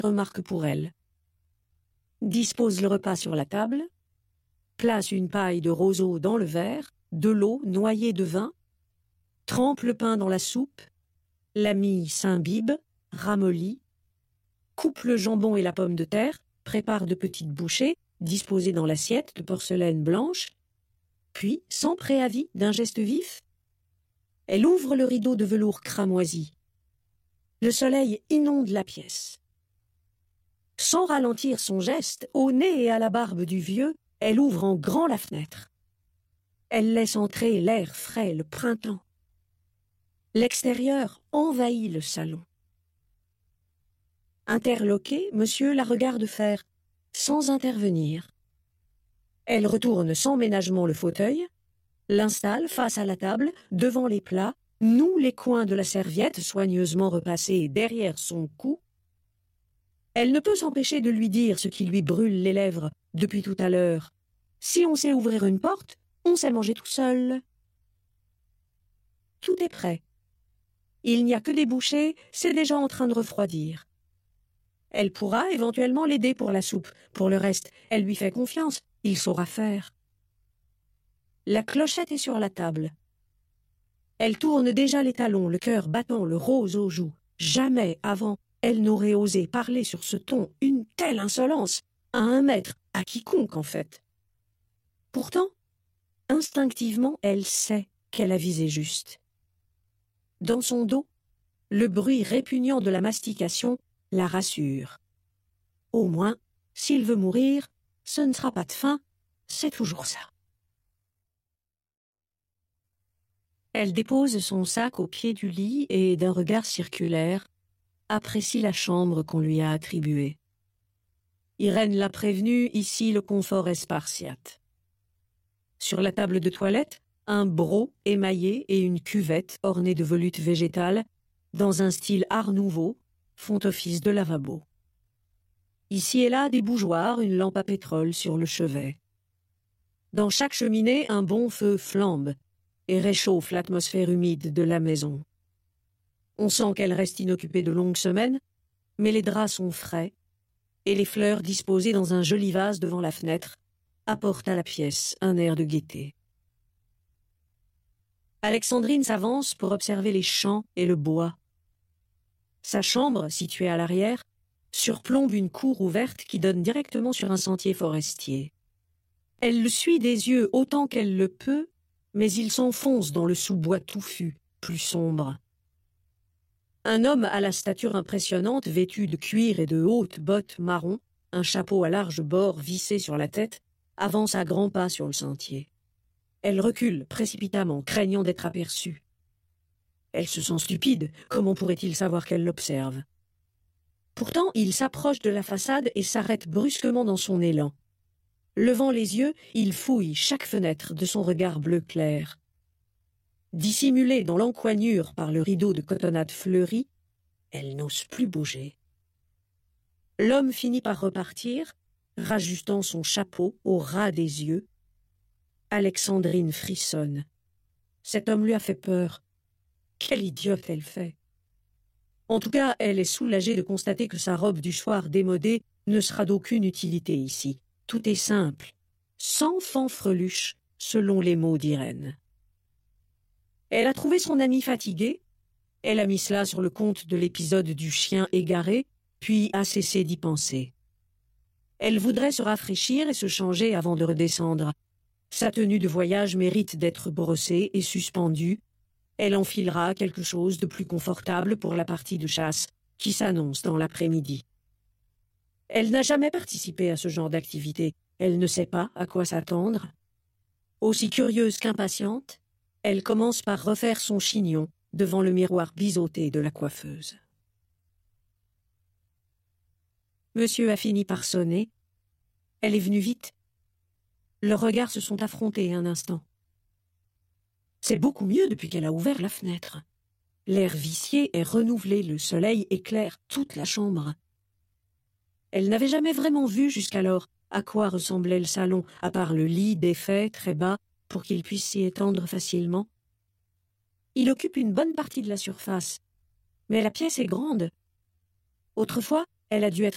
remarque pour elle. Dispose le repas sur la table, place une paille de roseau dans le verre, de l'eau noyée de vin, trempe le pain dans la soupe, l'ami s'imbibe, ramollit, coupe le jambon et la pomme de terre, prépare de petites bouchées, disposées dans l'assiette de porcelaine blanche, puis, sans préavis d'un geste vif, elle ouvre le rideau de velours cramoisi. Le soleil inonde la pièce. Sans ralentir son geste, au nez et à la barbe du vieux, elle ouvre en grand la fenêtre. Elle laisse entrer l'air frais, le printemps. L'extérieur envahit le salon. Interloqué, monsieur la regarde faire, sans intervenir. Elle retourne sans ménagement le fauteuil, l'installe face à la table, devant les plats, noue les coins de la serviette soigneusement repassés derrière son cou. Elle ne peut s'empêcher de lui dire ce qui lui brûle les lèvres depuis tout à l'heure. Si on sait ouvrir une porte, on sait manger tout seul. Tout est prêt. Il n'y a que des bouchées, c'est déjà en train de refroidir. Elle pourra éventuellement l'aider pour la soupe. Pour le reste, elle lui fait confiance, il saura faire. La clochette est sur la table. Elle tourne déjà les talons, le cœur battant, le rose aux joues. Jamais avant, elle n'aurait osé parler sur ce ton une telle insolence, à un maître, à quiconque en fait. Pourtant, instinctivement, elle sait qu'elle a visé juste. Dans son dos, le bruit répugnant de la mastication la rassure. Au moins, s'il veut mourir, ce ne sera pas de faim, c'est toujours ça. Elle dépose son sac au pied du lit et, d'un regard circulaire, apprécie la chambre qu'on lui a attribuée. Irène l'a prévenue, ici le confort est spartiate. Sur la table de toilette, un broc émaillé et une cuvette ornée de volutes végétales, dans un style art nouveau, font office de lavabo. Ici et là, des bougeoirs, une lampe à pétrole sur le chevet. Dans chaque cheminée, un bon feu flambe et réchauffe l'atmosphère humide de la maison. On sent qu'elle reste inoccupée de longues semaines, mais les draps sont frais et les fleurs disposées dans un joli vase devant la fenêtre apportent à la pièce un air de gaieté. Alexandrine s'avance pour observer les champs et le bois. Sa chambre, située à l'arrière, surplombe une cour ouverte qui donne directement sur un sentier forestier. Elle le suit des yeux autant qu'elle le peut, mais il s'enfonce dans le sous-bois touffu, plus sombre. Un homme à la stature impressionnante, vêtu de cuir et de hautes bottes marron, un chapeau à larges bords vissé sur la tête, avance à grands pas sur le sentier. Elle recule précipitamment, craignant d'être aperçue. Elle se sent stupide, comment pourrait-il savoir qu'elle l'observe? Pourtant, il s'approche de la façade et s'arrête brusquement dans son élan. Levant les yeux, il fouille chaque fenêtre de son regard bleu clair. Dissimulée dans l'encoignure par le rideau de cotonnade fleurie, elle n'ose plus bouger. L'homme finit par repartir, rajustant son chapeau au ras des yeux. Alexandrine frissonne. Cet homme lui a fait peur. Quelle idiote elle fait! En tout cas, elle est soulagée de constater que sa robe du soir démodée ne sera d'aucune utilité ici. Tout est simple, sans fanfreluche, selon les mots d'Irène. Elle a trouvé son ami fatigué, elle a mis cela sur le compte de l'épisode du chien égaré, puis a cessé d'y penser. Elle voudrait se rafraîchir et se changer avant de redescendre. Sa tenue de voyage mérite d'être brossée et suspendue. Elle enfilera quelque chose de plus confortable pour la partie de chasse qui s'annonce dans l'après-midi. Elle n'a jamais participé à ce genre d'activité. Elle ne sait pas à quoi s'attendre. Aussi curieuse qu'impatiente, elle commence par refaire son chignon devant le miroir biseauté de la coiffeuse. Monsieur a fini par sonner. Elle est venue vite. Leurs regards se sont affrontés un instant. C'est beaucoup mieux depuis qu'elle a ouvert la fenêtre. L'air vicié est renouvelé, le soleil éclaire toute la chambre. Elle n'avait jamais vraiment vu jusqu'alors à quoi ressemblait le salon, à part le lit défait très bas pour qu'il puisse s'y étendre facilement. Il occupe une bonne partie de la surface, mais la pièce est grande. Autrefois, elle a dû être